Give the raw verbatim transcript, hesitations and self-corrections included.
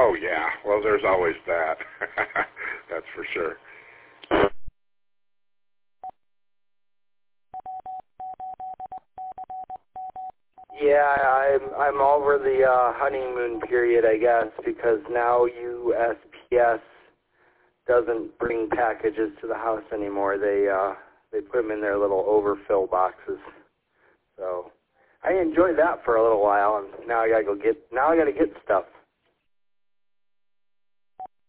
Oh, yeah. Well, there's always that. That's for sure. Yeah, I'm I'm over the uh, honeymoon period, I guess, because now U S P S doesn't bring packages to the house anymore. They uh, they put them in their little overfill boxes. So I enjoyed that for a little while, and now I gotta go get now I gotta get stuff